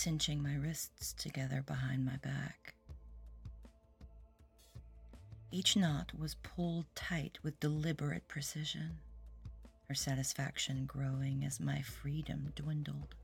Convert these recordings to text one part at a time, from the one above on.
cinching my wrists together behind my back. Each knot was pulled tight with deliberate precision, her satisfaction growing as my freedom dwindled.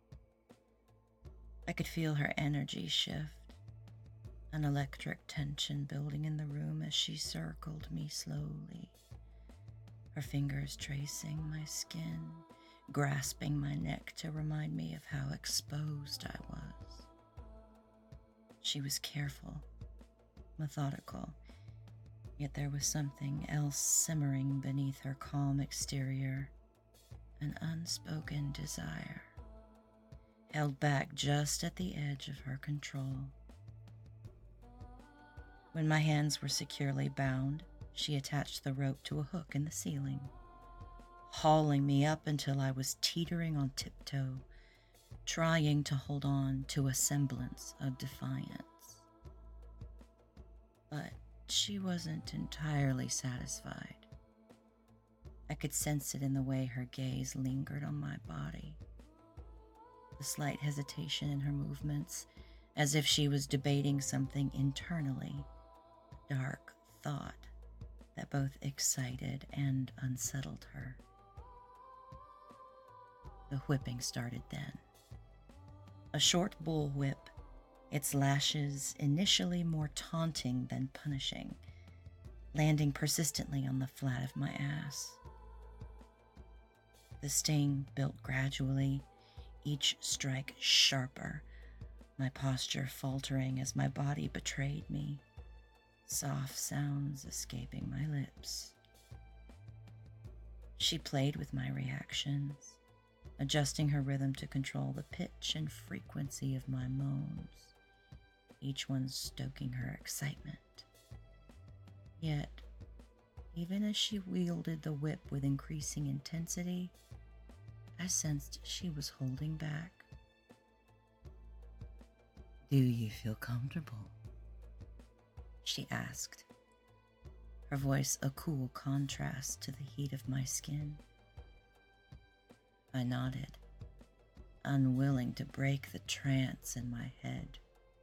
I could feel her energy shift, an electric tension building in the room as she circled me slowly, her fingers tracing my skin, grasping my neck to remind me of how exposed I was. She was careful, methodical, yet there was something else simmering beneath her calm exterior, an unspoken desire, held back just at the edge of her control. When my hands were securely bound, she attached the rope to a hook in the ceiling, hauling me up until I was teetering on tiptoe, trying to hold on to a semblance of defiance. But she wasn't entirely satisfied. I could sense it in the way her gaze lingered on my body, the slight hesitation in her movements, as if she was debating something internally, a dark thought that both excited and unsettled her. The whipping started then. A short bull whip, its lashes initially more taunting than punishing, landing persistently on the flat of my ass. The sting built gradually, each strike sharper, my posture faltering as my body betrayed me, soft sounds escaping my lips. She played with my reactions, adjusting her rhythm to control the pitch and frequency of my moans, each one stoking her excitement. Yet, even as she wielded the whip with increasing intensity, I sensed she was holding back. "Do you feel comfortable?" she asked, her voice a cool contrast to the heat of my skin. I nodded, unwilling to break the trance in my head.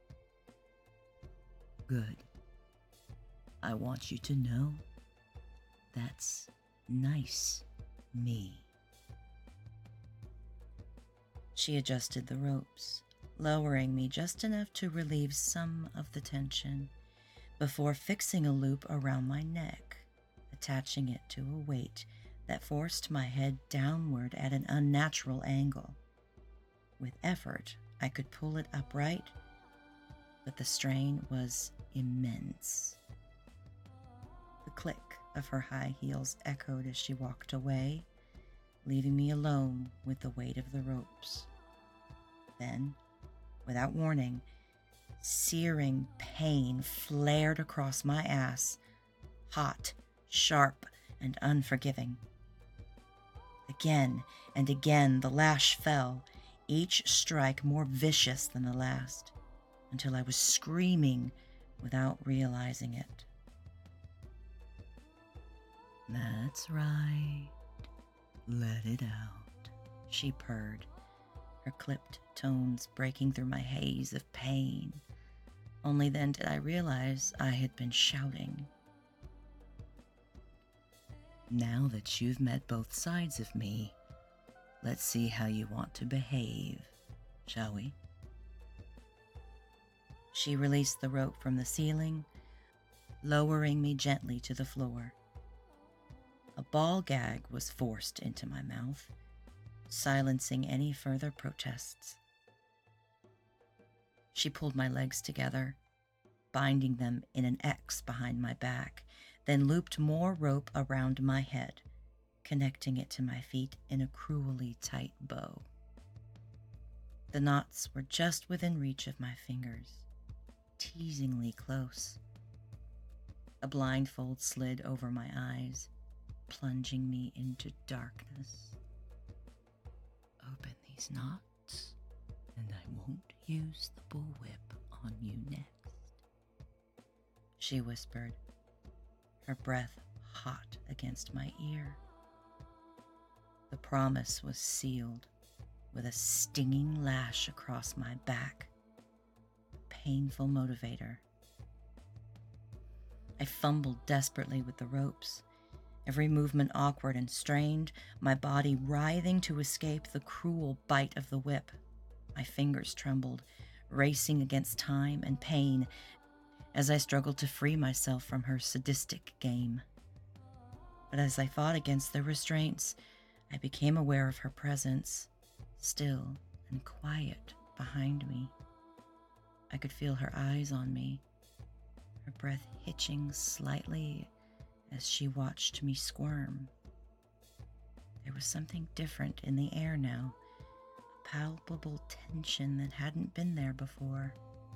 "Good. I want you to know that's nice me." She adjusted the ropes, lowering me just enough to relieve some of the tension before fixing a loop around my neck, attaching it to a weight that forced my head downward at an unnatural angle. With effort, I could pull it upright, but the strain was immense. The click of her high heels echoed as she walked away, leaving me alone with the weight of the ropes. Then, without warning, searing pain flared across my ass, hot, sharp, and unforgiving. Again and again the lash fell, each strike more vicious than the last, until I was screaming without realizing it. "That's right. Let it out," she purred, her clipped tones breaking through my haze of pain. Only then did I realize I had been shouting. "Now that you've met both sides of me, let's see how you want to behave, shall we?" She released the rope from the ceiling, lowering me gently to the floor. A ball gag was forced into my mouth, silencing any further protests. She pulled my legs together, binding them in an X behind my back, then looped more rope around my head, connecting it to my feet in a cruelly tight bow. The knots were just within reach of my fingers, teasingly close. A blindfold slid over my eyes, plunging me into darkness. "Open these knots, and I won't use the bullwhip on you next," she whispered, her breath hot against my ear. The promise was sealed with a stinging lash across my back. Painful motivator. I fumbled desperately with the ropes, every movement awkward and strained, my body writhing to escape the cruel bite of the whip. My fingers trembled, racing against time and pain as I struggled to free myself from her sadistic game. But as I fought against the restraints, I became aware of her presence, still and quiet behind me. I could feel her eyes on me, her breath hitching slightly as she watched me squirm. There was something different in the air now, a palpable tension that hadn't been there before.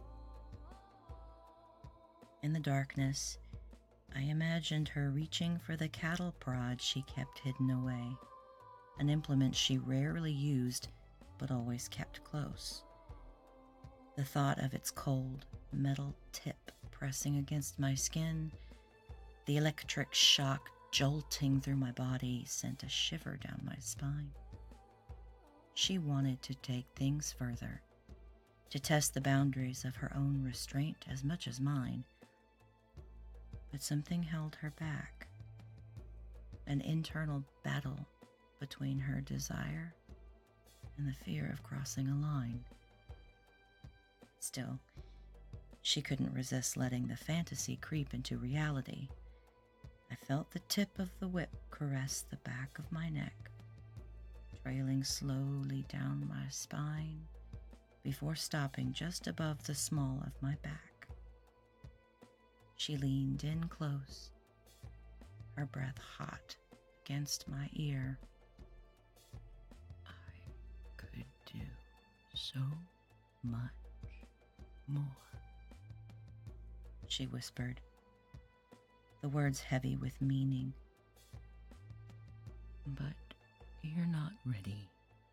In the darkness, I imagined her reaching for the cattle prod she kept hidden away, an implement she rarely used but always kept close. The thought of its cold, metal tip pressing against my skin, the electric shock jolting through my body, sent a shiver down my spine. She wanted to take things further, to test the boundaries of her own restraint as much as mine. But something held her back, an internal battle between her desire and the fear of crossing a line. Still, she couldn't resist letting the fantasy creep into reality. I felt the tip of the whip caress the back of my neck, trailing slowly down my spine before stopping just above the small of my back. She leaned in close, her breath hot against my ear. I could do so much more, she whispered, the words heavy with meaning. But you're not ready,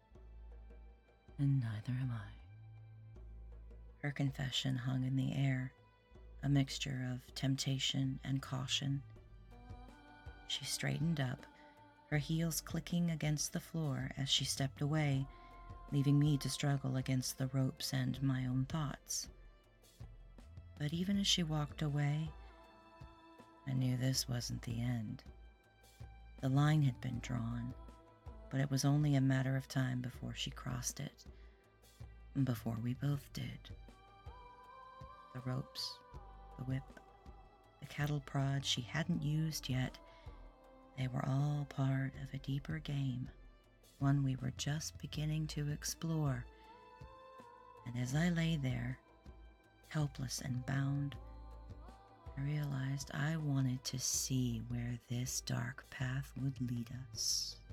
and neither am I. Her confession hung in the air, a mixture of temptation and caution. She straightened up, her heels clicking against the floor as she stepped away, leaving me to struggle against the ropes and my own thoughts. But even as she walked away, I knew this wasn't the end. The line had been drawn, but it was only a matter of time before she crossed it, before we both did. The ropes, the whip, the cattle prod she hadn't used yet, they were all part of a deeper game, one we were just beginning to explore. And as I lay there, helpless and bound, I realized I wanted to see where this dark path would lead us.